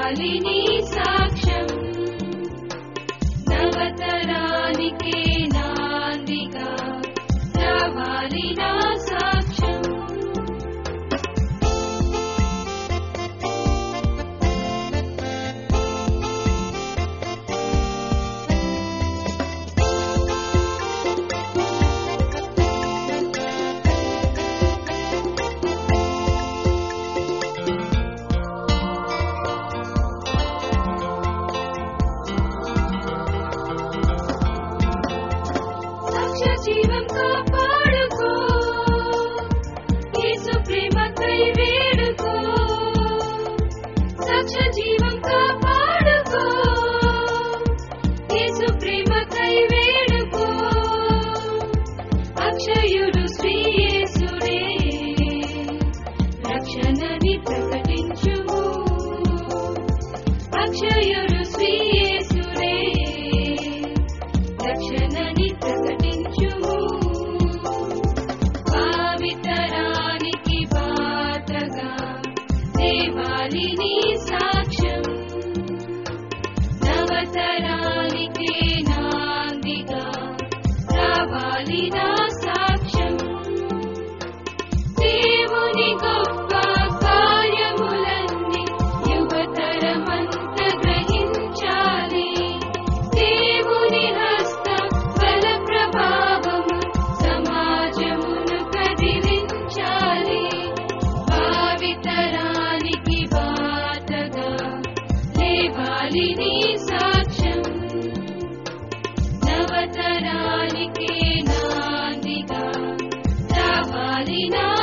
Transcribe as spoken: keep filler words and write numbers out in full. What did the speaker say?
దేవాలి నీ సాక్ష్యం నవతరానికే నాందిగా రావాలి నా సాక్ష్యం జీవం కాపాడుకో యేసు ప్రేమకై వేడుకో సాక్ష జీవం కాపాడుకో యేసు ప్రేమకై వేడుకో అక్షయుడు శ్రీ యేసుడే రక్షణని ప్రకటించుము అక్షయుడు శ్రీ యేసుడే రక్షణని ప్రకటించుము భావితరానికి బాటగా దేవాలి నీ సాక్ష్యం నవతరానికే నాందిగా రావాలి నా సాక్ష్యం దేవుని గొప్ప కార్యములన్నీ యువతరమంత గ్రహించాలి దేవుని హస్త బల ప్రభావము సమాజమును కదిలించాలి భావితరానికి బాటగా లేవాలి నీ సాక్ష్యం నవతరానికే నాందిగా రావాలి నా